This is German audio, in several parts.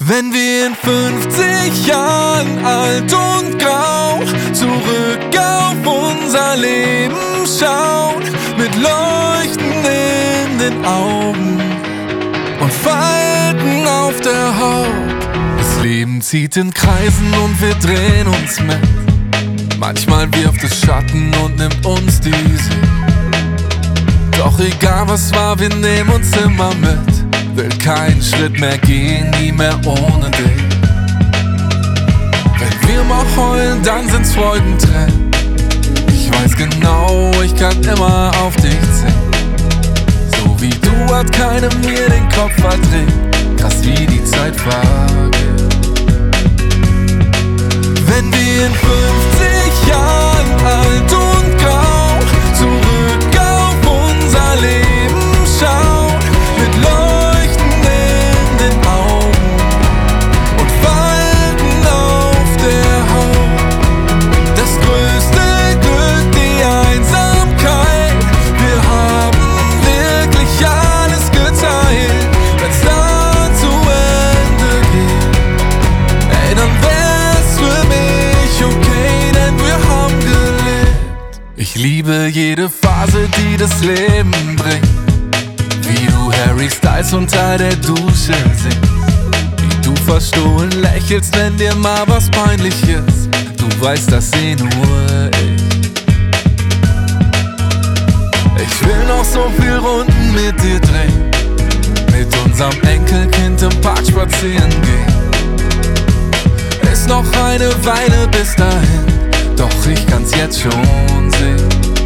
Wenn wir in 50 Jahren alt und grau zurück auf unser Leben schauen, mit Leuchten in den Augen und Falten auf der Haut. Das Leben zieht in Kreisen und wir drehen uns mit. Manchmal wirft es Schatten und nimmt uns die Sicht. Doch egal was war, wir nehmen uns immer mit. Will keinen Schritt mehr gehen, nie mehr ohne dich. Wenn wir mal heulen, dann sind's Freudentränen. Ich weiß genau, ich kann immer auf dich zählen. So wie du hat keiner mir den Kopf verdreht. Krass wie die Zeit vergeht. Wenn wir in 50 Jahren alt und grau zurück auf unser Leben schauen, mit Leuchten in den Augen und Falten auf der Haut. Das größte Glück, die Einsamkeit. Wir haben wirklich alles geteilt. Wenn's dann zu Ende geht, ey, dann wär's für mich okay, denn wir haben gelebt. Ich liebe jede Phase, die das Leben bringt. Wie du Harry Styles unter der Dusche singst. Wie du verstohlen lächelst, wenn dir mal was peinlich ist. Du weißt, das seh nur ich. Ich will noch so viel Runden mit dir drehen, mit unserem Enkelkind im Park spazieren gehen. Ist noch eine Weile bis dahin, doch ich kann's jetzt schon sehen.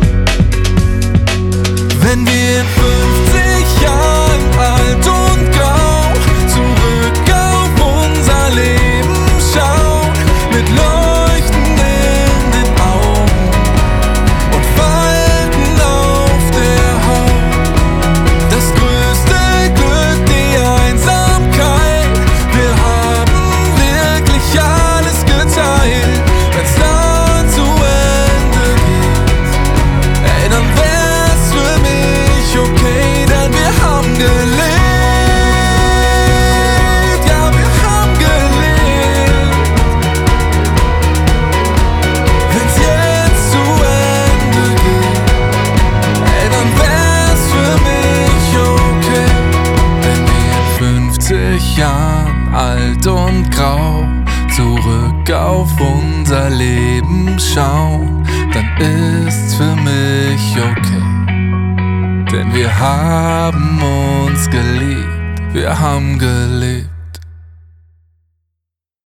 Wenn wir in 50 Jahren alt und grau zurück auf unser Leben schauen, mit Leuchten in den Augen und Falten auf der Haut. Das größte Glück, die Einsamkeit. Wir haben wirklich alles geteilt. Wenn's dann zu Ende geht, ey, dann wär's für mich okay, denn wir haben gelebt. Ja, wir haben gelebt. Wenn's jetzt zu Ende geht, ey, dann wär's für mich okay. Wenn wir in 50 Jahren alt und grau zurück auf unser Leben schauen, dann ist's für mich okay. Denn wir haben uns geliebt, wir haben gelebt.